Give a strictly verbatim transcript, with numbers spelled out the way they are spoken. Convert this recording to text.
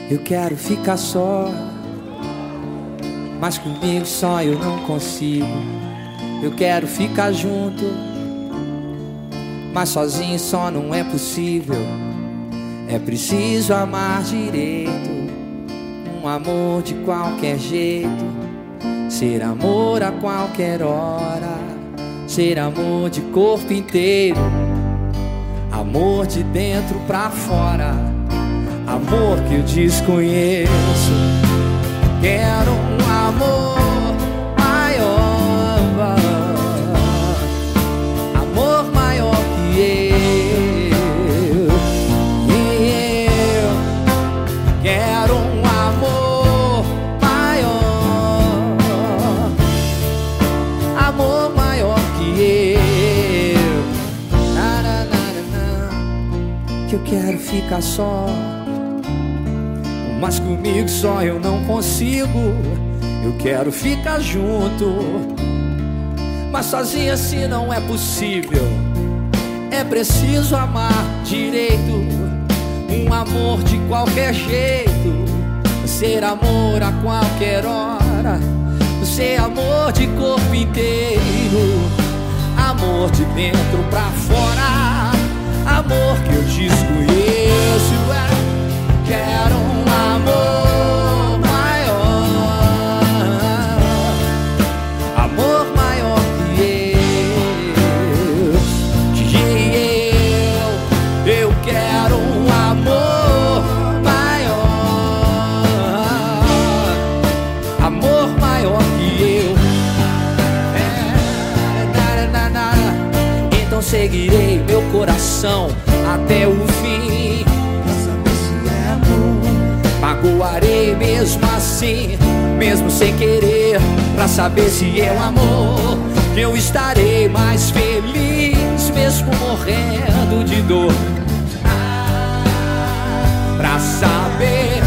Eu quero ficar só, mas comigo só eu não consigo. Eu quero ficar junto, mas sozinho só não é possível. É preciso amar direito, um amor de qualquer jeito, ser amor a qualquer hora, ser amor de corpo inteiro, amor de dentro pra fora, amor que eu desconheço. Quero um amor maior, amor maior que eu. Eu quero um amor maior, amor maior que eu. Na, na, na, na. Que eu quero ficar só, mas comigo só eu não consigo. Eu quero ficar junto, mas sozinho assim não é possível. É preciso amar direito, um amor de qualquer jeito, ser amor a qualquer hora, ser amor de corpo inteiro, amor de dentro pra fora, amor que eu desconheço. Quero um amor maior, amor maior que eu, que eu. Eu quero um amor maior, amor maior que eu. É, na, na, na. Então seguirei meu coração até o fim. Magoarei mesmo assim, mesmo sem querer, pra saber se é o amor. Eu estarei mais feliz, mesmo morrendo de dor, ah, pra saber